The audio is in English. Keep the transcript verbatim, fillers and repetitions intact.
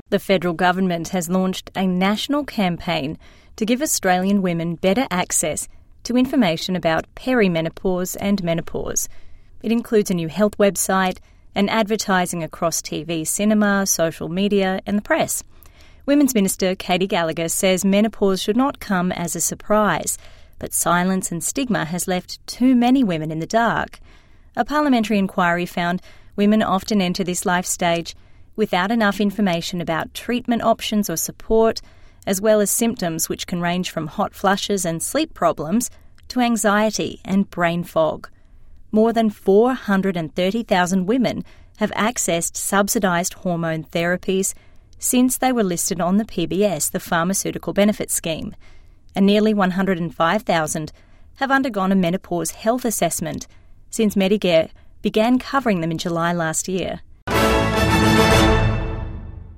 The federal government has launched a national campaign to give Australian women better access to information about perimenopause and menopause. It includes a new health website and advertising across T V, cinema, social media and the press. Women's Minister Katy Gallagher says menopause should not come as a surprise, but silence and stigma has left too many women in the dark. A parliamentary inquiry found women often enter this life stage without enough information about treatment options or support, as well as symptoms which can range from hot flushes and sleep problems to anxiety and brain fog. More than four hundred thirty thousand women have accessed subsidised hormone therapies since they were listed on the P B S, the Pharmaceutical Benefit Scheme, and nearly one hundred five thousand have undergone a menopause health assessment since Medicare began covering them in July last year.